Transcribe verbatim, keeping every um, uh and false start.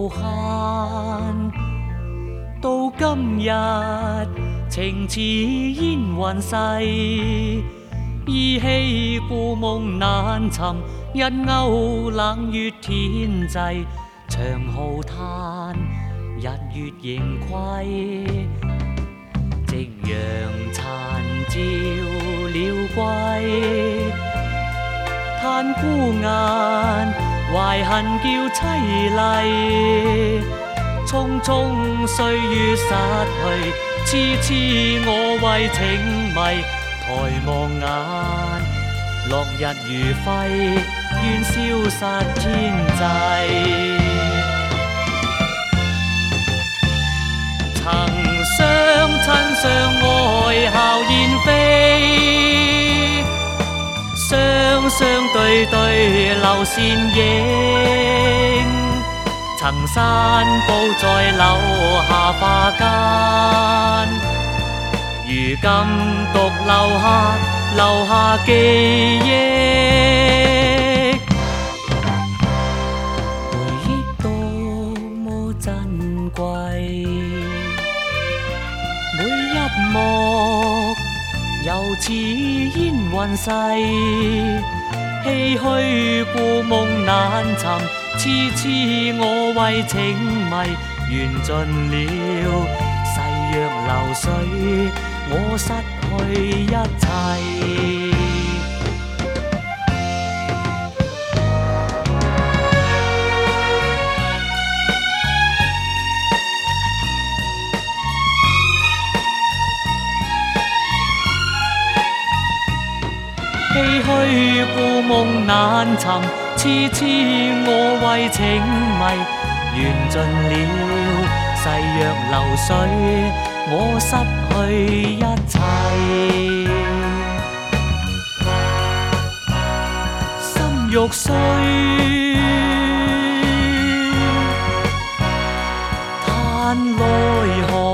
無限。到今日，情似煙雲逝，依稀故夢難尋，一勾冷月天際，長號嘆，日月盈虧。夕陽殘照了歸，嘆孤雁懷恨叫凄厲。匆匆歲月逝去，痴痴我為情迷。抬望眼，落日如揮，願消失天際。曾相親相愛笑燕飛，雙雙對對留倩影。曾散步在樓下花間，如今獨留下留下記憶。回憶多麼珍貴，每一幕又似煙雲逝，唏噓故夢難尋。痴痴我為情迷，緣盡了逝若流水，我失去一切。唏噓故夢難尋，痴痴我為情迷，緣盡了逝若流水，我失去一切。心欲碎，嘆來何